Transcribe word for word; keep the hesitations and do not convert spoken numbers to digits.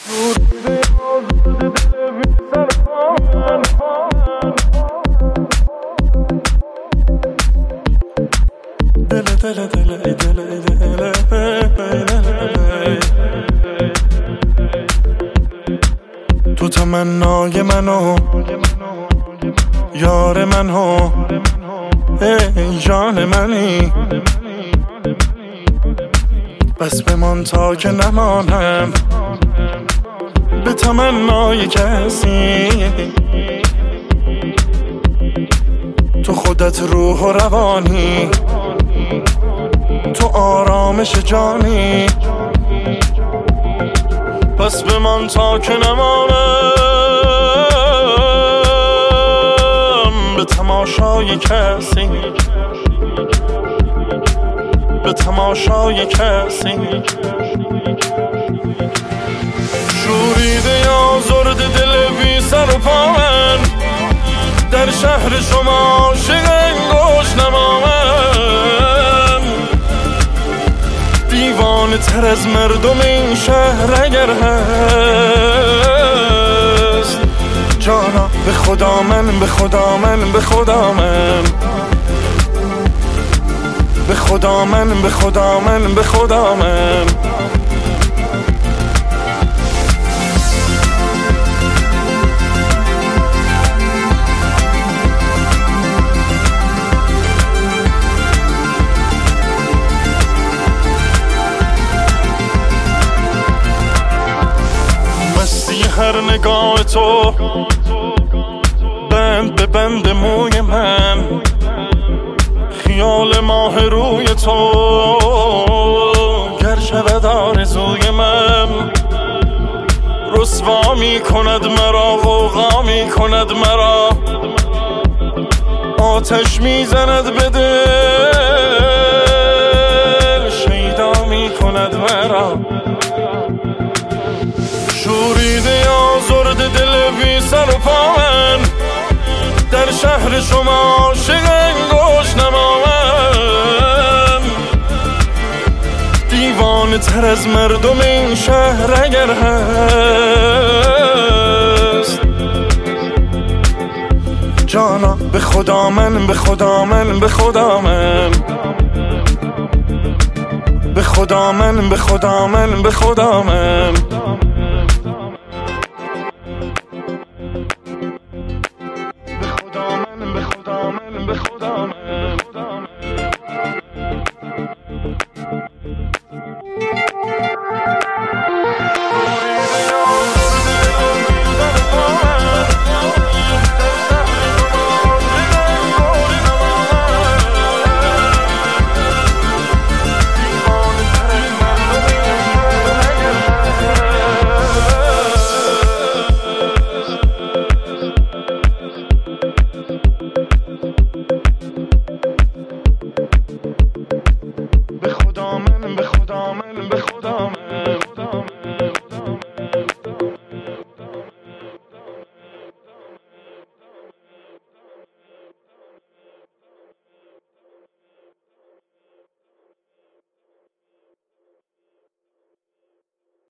تو تمنای منو یار منو ای جان منی، بس بمان تا که نمانم به تمنای کسی. تو خودت روح و روانی، تو آرامش جانی، پس بمان تا که نمانم به تماشای کسی، به تماشای کسی. شوریده یا زرد دل بی سر و پا من، در شهر شما عاشق انگوش نما من، دیوانه تر از مردم این شهر اگر هست. جانا به خدا من، به خدا من، به خدا من، به خدا من، به خدا من، به خدا من. مستی هر نگاه تو، بند به بند موی من، خیال ماه روی تو گر شود آرزوی من. رسوا می کند مرا، غوغا می کند مرا، آتش می زند به دل، شیدا می کند مرا. شوریده آزرد دل بی سر و پا من، در شهر شما عاشق انگوش نما من، دیوانه تر از مردم این شهر اگر هست. جانا به خدا من، به خدا من، به خدا من، به خدا من، به خدا من، به خدا من.